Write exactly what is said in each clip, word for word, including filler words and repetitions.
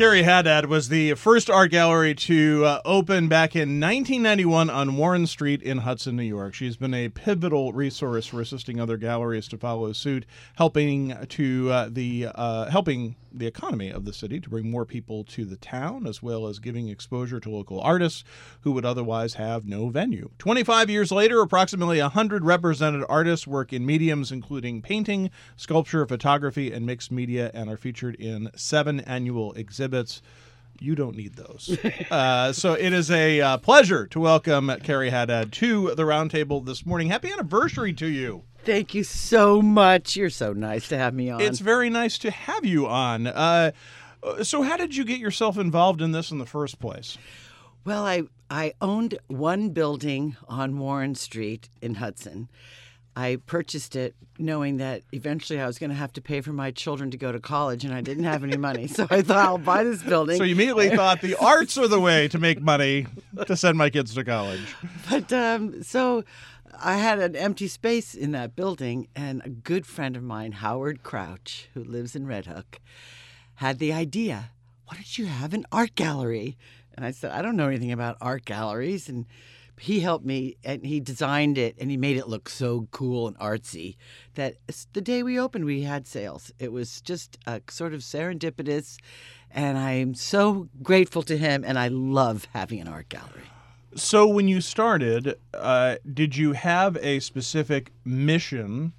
Carrie Haddad was the first art gallery to uh, open back in nineteen ninety-one on Warren Street in Hudson, New York. She's been a pivotal resource for assisting other galleries to follow suit, helping to uh, the uh, helping the economy of the city to bring more people to the town, as well as giving exposure to local artists who would otherwise have no venue. twenty-five years later, approximately one hundred represented artists work in mediums including painting, sculpture, photography, and mixed media, and are featured in seven annual exhibits. You don't need those. uh, so it is a uh, pleasure to welcome Carrie Haddad to the Roundtable this morning. Happy anniversary to you. Thank you so much. You're so nice to have me on. It's very nice to have you on. Uh, so how did you get yourself involved in this in the first place? Well, I, I owned one building on Warren Street in Hudson. I purchased it knowing that eventually I was going to have to pay for my children to go to college, and I didn't have any money. So I thought, I'll buy this building. So you immediately thought the arts are the way to make money to send my kids to college. But um, so I had an empty space in that building, and a good friend of mine, Howard Crouch, who lives in Red Hook, had the idea, why don't you have an art gallery? And I said, I don't know anything about art galleries. And he helped me, and he designed it, and he made it look so cool and artsy that the day we opened, we had sales. It was just a sort of serendipitous, and I'm so grateful to him, and I love having an art gallery. So when you started, uh, did you have a specific mission,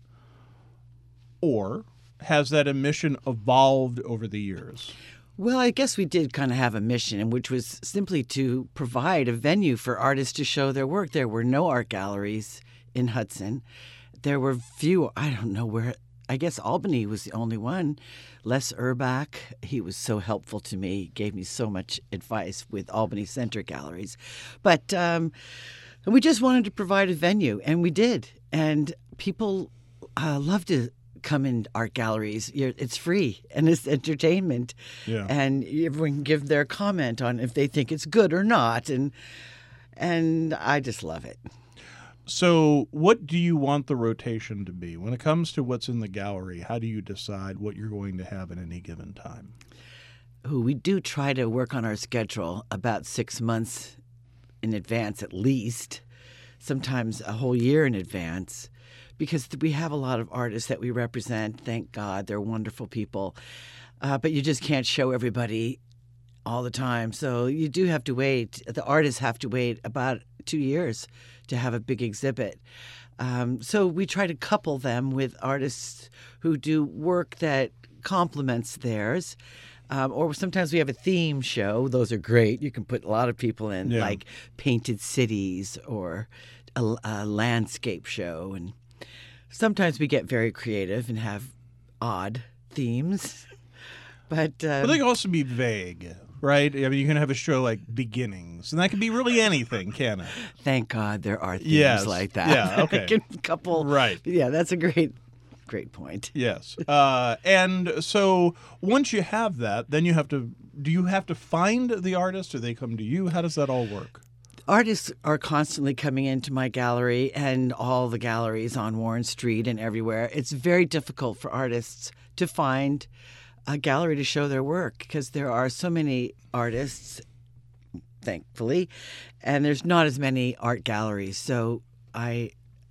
or has that mission evolved over the years? Well, I guess we did kind of have a mission, which was simply to provide a venue for artists to show their work. There were no art galleries in Hudson. There were few, I don't know where, I guess Albany was the only one. Les Urbach, he was so helpful to me, gave me so much advice with Albany Center galleries. But um, we just wanted to provide a venue, and we did. And people uh, love to come in art galleries. You're, it's free, and it's entertainment. Yeah. And everyone can give their comment on if they think it's good or not. And and I just love it. So what do you want the rotation to be? When it comes to what's in the gallery, how do you decide what you're going to have at any given time? Ooh, we do try to work on our schedule about six months in advance at least, sometimes a whole year in advance, because we have a lot of artists that we represent. Thank God. They're wonderful people. Uh, but you just can't show everybody all the time. So you do have to wait. The artists have to wait about two years to have a big exhibit. Um, so we try to couple them with artists who do work that complements theirs. Um, or sometimes we have a theme show. Those are great. You can put a lot of people in, Yeah. like painted cities or a, a landscape show. And sometimes we get very creative and have odd themes. But, uh, But they can also be vague, right? I mean, you can have a show like Beginnings, and that can be really anything, can it? thank God there are themes Yes. like that. Yeah, okay. I can couple. Right. Yeah, that's a great, great point. Yes. Uh, and so once you have that, then you have to, do you have to find the artist, or they come to you? How does that all work? Artists are constantly coming into my gallery and all the galleries on Warren Street and everywhere. It's very difficult for artists to find a gallery to show their work because there are so many artists, thankfully, and there's not as many art galleries. So I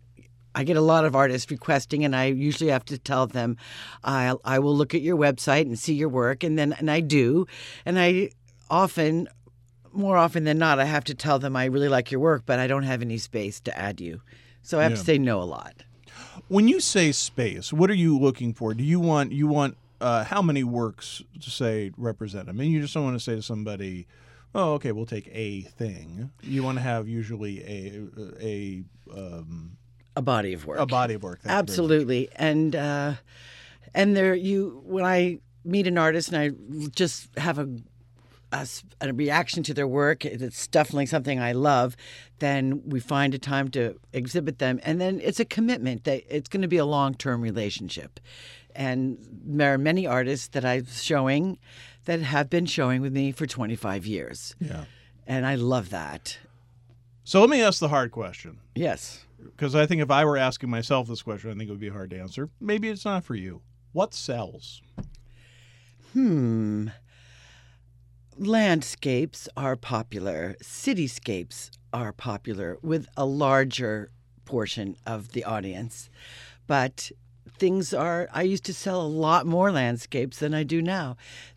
I get a lot of artists requesting, and I usually have to tell them, I I will look at your website and see your work, and then and I do, and I often, more often than not, I have to tell them I really like your work, but I don't have any space to add you, so I have Yeah. to say no a lot. When you say space, what are you looking for? Do you want you want uh, how many works to say represent? I mean, you just don't want to say to somebody, "Oh, okay, we'll take a thing." You want to have usually a a um, A body of work. a body of work. Thank you very much. Absolutely, and uh, and there you when I meet an artist and I just have a, a a reaction to their work, it's definitely something I love. Then we find a time to exhibit them, and then it's a commitment that it's going to be a long-term relationship. And there are many artists that I'm showing that have been showing with me for twenty-five years, Yeah. and I love that. So let me ask the hard question. Yes. Because I think if I were asking myself this question, I think it would be hard to answer. Maybe it's not for you. What sells? Hmm. landscapes are popular, cityscapes are popular with a larger portion of the audience. But things are, I used to sell a lot more landscapes than I do now.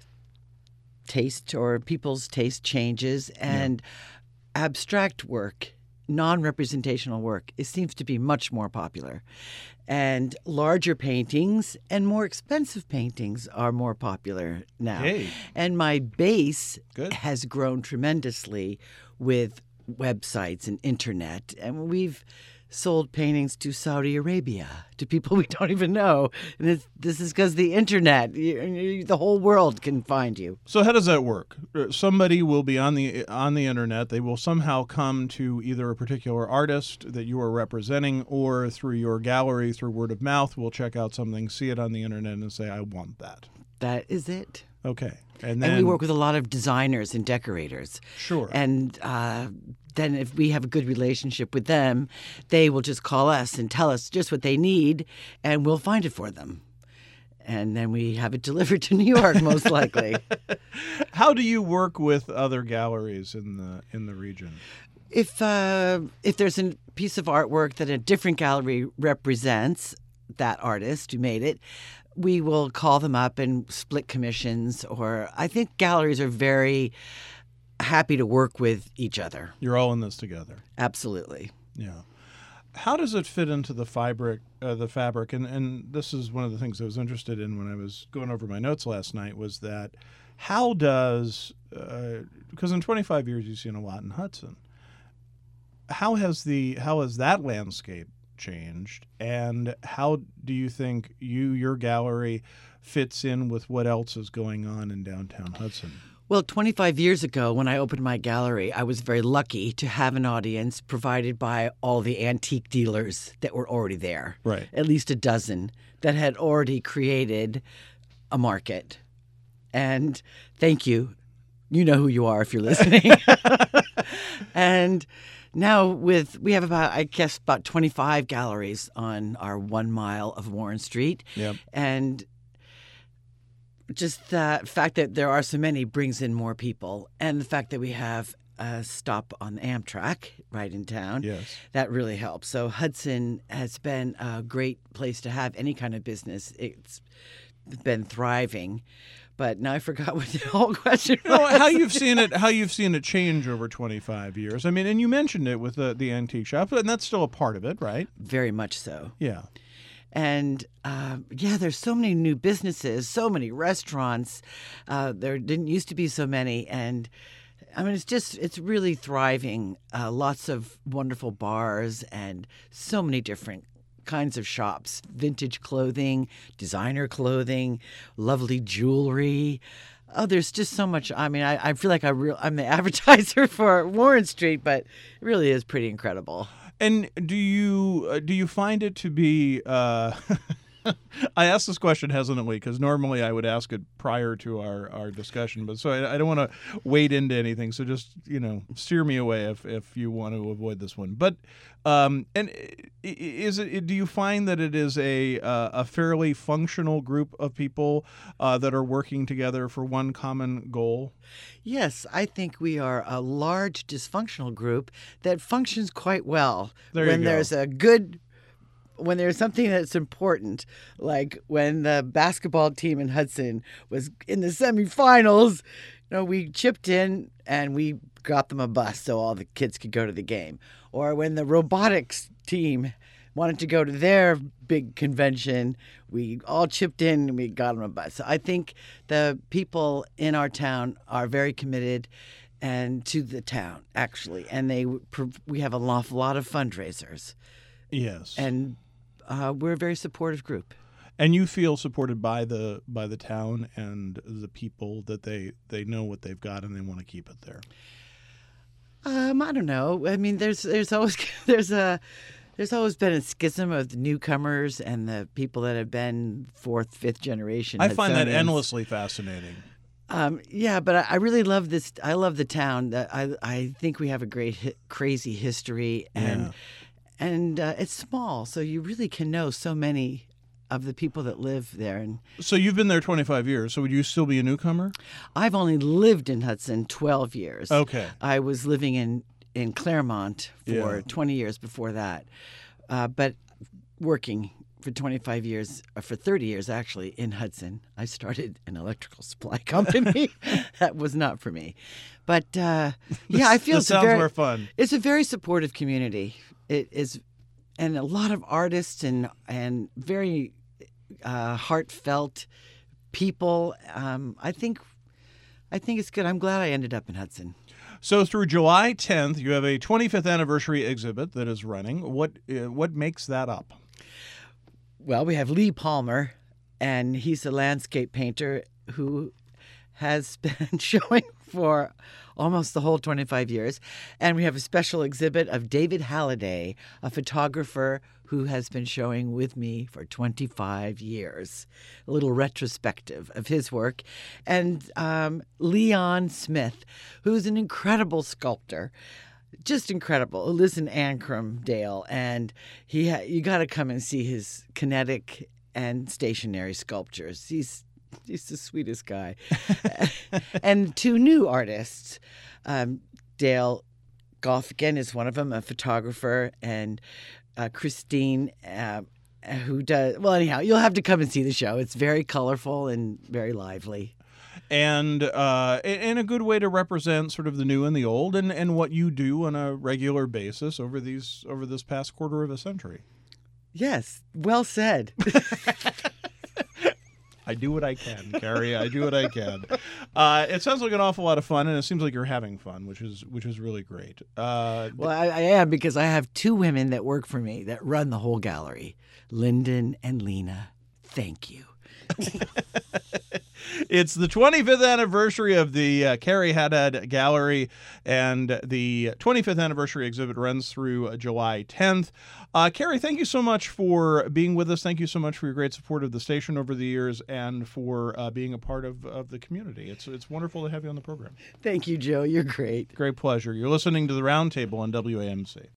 Taste or people's taste changes, and yeah. abstract work, non-representational work, it seems to be much more popular. And larger paintings and more expensive paintings are more popular now. Hey. And my base Good. has grown tremendously with websites and internet. And we've sold paintings to Saudi Arabia, to people we don't even know. And this, this is because the internet, you, you, the whole world can find you. So how does that work? Somebody will be on the on the internet. They will somehow come to either a particular artist that you are representing, or through your gallery, through word of mouth, will check out something, see it on the internet, and say, I want that. That is it. Okay. And then and we work with a lot of designers and decorators. Sure. And uh, then if we have a good relationship with them, they will just call us and tell us just what they need, and we'll find it for them. And then we have it delivered to New York, most likely. How do you work with other galleries in the in the region? If uh, if there's a piece of artwork that a different gallery represents, that artist who made it, we will call them up and split commissions. Or I think galleries are very happy to work with each other. You're all in this together. Absolutely. Yeah. How does it fit into the fabric? Uh, the fabric, and and this is one of the things I was interested in when I was going over my notes last night. Was that how does uh, because in twenty-five years you've seen a lot in Hudson. How has the how has that landscape changed, and how do you think you your gallery fits in with what else is going on in downtown Hudson? Well, twenty-five years ago, when I opened my gallery, I was very lucky to have an audience provided by all the antique dealers that were already there. Right. At least a dozen that had already created a market. And thank you. You know who you are if you're listening. And now with we have about, I guess, about twenty-five galleries on our one mile of Warren Street. Yep. And just the fact that there are so many brings in more people, and the fact that we have a stop on Amtrak right in town, Yes. that really helps. So Hudson has been a great place to have any kind of business. It's been thriving. But now I forgot what the whole question was. No, how you've seen it, how you've seen it change over twenty-five years. I mean, and you mentioned it with the, the antique shop, and that's still a part of it, right? Very much so. Yeah. And uh, yeah, there's so many new businesses, so many restaurants. Uh, there didn't used to be so many, and I mean, it's just it's really thriving. Uh, lots of wonderful bars and so many different kinds of shops: vintage clothing, designer clothing, lovely jewelry. Oh, there's just so much. I mean, I, I feel like I real I'm the advertiser for Warren Street, but it really is pretty incredible. And do you uh, do you find it to be? Uh, I asked this question hesitantly because normally I would ask it prior to our, our discussion, but so I, I don't want to wade into anything. So just you know, steer me away if, if you want to avoid this one. But um, and is it? Do you find that it is a uh, a fairly functional group of people uh, that are working together for one common goal? Yes, I think we are a large dysfunctional group that functions quite well There you when go. there's a good when there's something that's important, like when the basketball team in Hudson was in the semifinals, you know, we chipped in and we got them a bus so all the kids could go to the game. Or when the robotics team wanted to go to their big convention, we all chipped in and we got them a bus. So I think the people in our town are very committed and to the town, actually. And they we have a lot, lot of fundraisers. Yes. And uh, we're a very supportive group. And you feel supported by the by the town and the people that they, they know what they've got and they want to keep it there. Um, I don't know. I mean, there's there's always there's a there's always been a schism of the newcomers and the people that have been fourth, fifth generation. I find that Hudsonians. endlessly fascinating. Um, yeah, but I, I really love this. I love the town. That I I think we have a great hi- crazy history, and Yeah. and uh, it's small, so you really can know so many of the people that live there. And So you've been there twenty-five years. So would you still be a newcomer? I've only lived in Hudson twelve years. Okay. I was living in, in Claremont for Yeah. twenty years before that, uh, but working for twenty-five years, or for thirty years actually, in Hudson. I started an electrical supply company. That was not for me. But uh, yeah, I feel This it's a sounds very, more fun. It's a very supportive community. It is, and a lot of artists and and very uh, heartfelt people. Um, I think, I think it's good. I'm glad I ended up in Hudson. So through July tenth, you have a twenty-fifth anniversary exhibit that is running. What uh, what makes that up? Well, we have Lee Palmer, and he's a landscape painter who has been showing for almost the whole twenty-five years. And we have a special exhibit of David Halliday, a photographer who has been showing with me for twenty-five years. A little retrospective of his work. And um, Leon Smith, who's an incredible sculptor. Just incredible. Who lives in Ancram, Dale, and he ha- you got to come and see his kinetic and stationary sculptures. He's he's the sweetest guy. And two new artists, um, Dale Goffgen is one of them, a photographer, and uh, Christine, uh, who does well. Anyhow, you'll have to come and see the show. It's very colorful and very lively. And uh, and a good way to represent sort of the new and the old, and, and what you do on a regular basis over these over this past quarter of a century. Yes, well said. I do what I can, Carrie. I do what I can. Uh, it sounds like an awful lot of fun, and it seems like you're having fun, which is which is really great. Uh, Well, I, I am, because I have two women that work for me that run the whole gallery, Lyndon and Lena. Thank you. It's the twenty-fifth anniversary of the uh, Carrie Haddad Gallery, and the twenty-fifth anniversary exhibit runs through uh, July tenth. Uh, Carrie, thank you so much for being with us. Thank you so much for your great support of the station over the years, and for uh, being a part of, of the community. It's it's wonderful to have you on the program. Thank you, Joe. You're great. Great pleasure. You're listening to the Roundtable on W A M C.